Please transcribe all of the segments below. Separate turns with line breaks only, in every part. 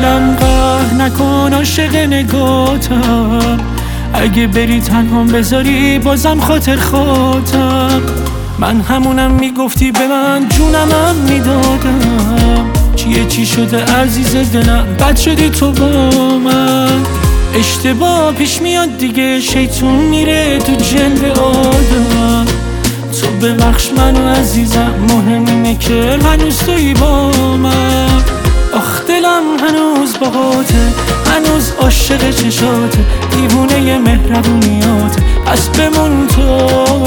دلم قهر نکن عاشق نگاتم، اگه بری تنهام بذاری بازم خاطر خاطم. من همونم میگفتی به من جونمم میدادم، چی شده عزیز دلم بد شدی تو با من. اشتباه پیش میاد دیگه شیطون میره تو جلد آدم، تو ببخش منو عزیزم، مهم اینه که هنوز تویی با من. آخ دلم هنوز باهاته، هنوز عاشق چشاته، دیوونه مهربونیاته. پس بمون تو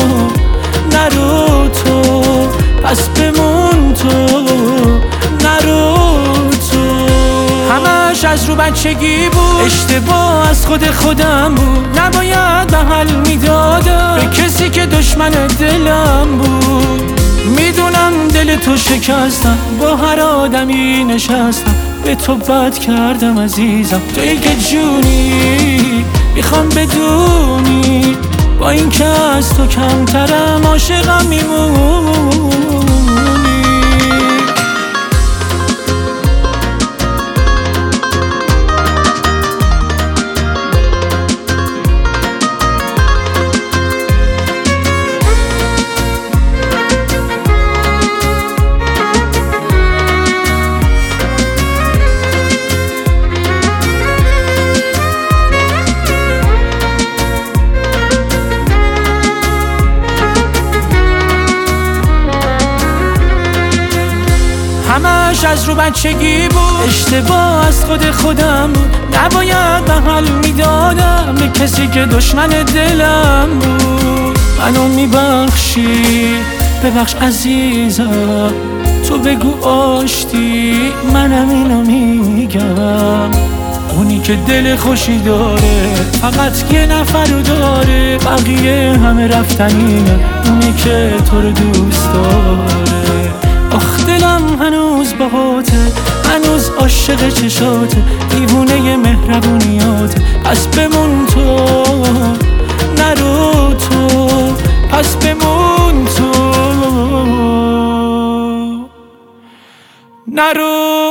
نرو تو، پس بمون تو نرو تو. همش از رو بچگی بود، اشتباه از خودم بود، نباید به حل میدادم به کسی که دشمن دلم بود. میدونم دل تو شکستم، با هر آدمی نشستم، به تو بد کردم عزیزم. تویی که جونی میخوام بدونی، با این که از تو کمترم عاشقم میمونی. همش از رو بچگی بود، اشتباه از خودم بود، نباید به حل میدادم به کسی که دشمن دلم بود. منو میبخشی ببخش عزیزم، تو بگو آشتی منم اینو میگم. اونی که دل خوشی داره فقط یه نفر رو داره، بقیه همه رفتنینه، اونی که تو رو دوست داره. آخ دلم هنوز باهاته، هنوز عاشق چشاته، دیوونه مهربونیاته. پس بمون تو نرو تو، پس بمون تو نرو